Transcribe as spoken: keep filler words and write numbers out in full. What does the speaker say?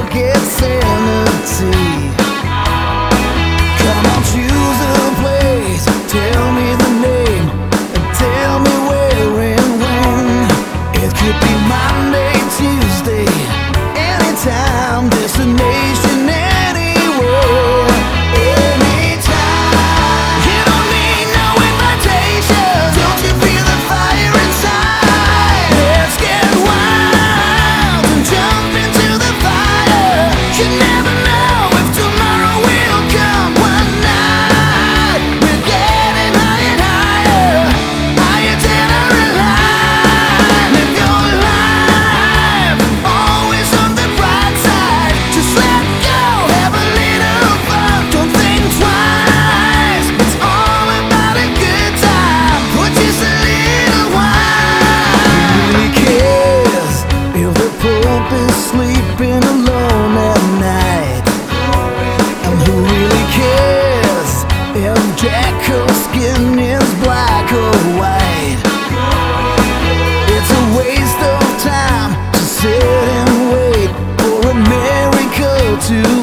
forget sanity. Come on, choose a place, tell me the name, and tell me where and when. It could be Monday, Tuesday, anytime, destination anywhere, anytime. You don't need no invitation. Don't you feel the fire inside? Let's get wild and jump into the fire. You never know if tomorrow will come. One night we're getting higher and higher, higher than our life. Live your life always on the bright side. Just let go, have a little fun. Don't think twice, it's all about a good time. Put just a little wine. Who really cares if the Pope is sleeping alone at night? And who really cares if Jackal's skin is black or white? It's a waste of time to sit and wait for a miracle to